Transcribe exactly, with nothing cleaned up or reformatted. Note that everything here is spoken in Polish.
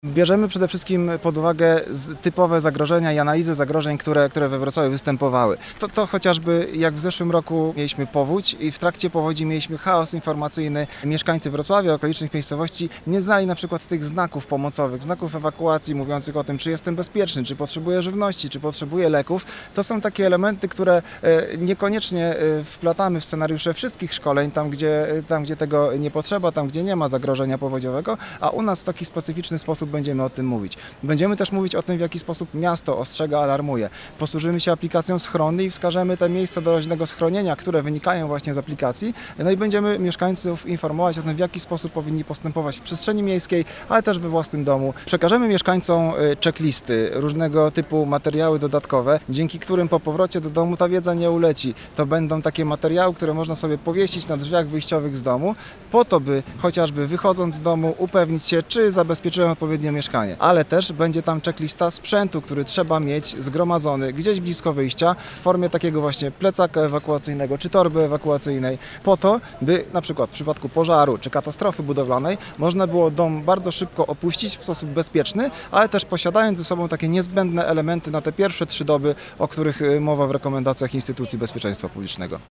Bierzemy przede wszystkim pod uwagę typowe zagrożenia i analizę zagrożeń, które, które we Wrocławiu występowały. To, to chociażby jak w zeszłym roku mieliśmy powódź i w trakcie powodzi mieliśmy chaos informacyjny. Mieszkańcy Wrocławia, okolicznych miejscowości nie znali na przykład tych znaków pomocowych, znaków ewakuacji mówiących o tym, czy jestem bezpieczny, czy potrzebuję żywności, czy potrzebuję leków. To są takie elementy, które niekoniecznie wplatamy w scenariusze wszystkich szkoleń, tam gdzie, tam gdzie tego nie potrzeba, tam gdzie nie ma zagrożenia powodziowego, a u nas w taki specyficzny sposób będziemy o tym mówić. Będziemy też mówić o tym, w jaki sposób miasto ostrzega, alarmuje. Posłużymy się aplikacją Schrony i wskażemy te miejsca doraźnego schronienia, które wynikają właśnie z aplikacji. No i będziemy mieszkańców informować o tym, w jaki sposób powinni postępować w przestrzeni miejskiej, ale też we własnym domu. Przekażemy mieszkańcom checklisty, różnego typu materiały dodatkowe, dzięki którym po powrocie do domu ta wiedza nie uleci. To będą takie materiały, które można sobie powiesić na drzwiach wyjściowych z domu, po to, by chociażby wychodząc z domu upewnić się, czy zabezpieczyłem odpowiednio mieszkanie. Ale też będzie tam checklista sprzętu, który trzeba mieć zgromadzony gdzieś blisko wyjścia w formie takiego właśnie plecaka ewakuacyjnego czy torby ewakuacyjnej, po to, by na przykład w przypadku pożaru czy katastrofy budowlanej można było dom bardzo szybko opuścić w sposób bezpieczny, ale też posiadając ze sobą takie niezbędne elementy na te pierwsze trzy doby, o których mowa w rekomendacjach instytucji bezpieczeństwa publicznego.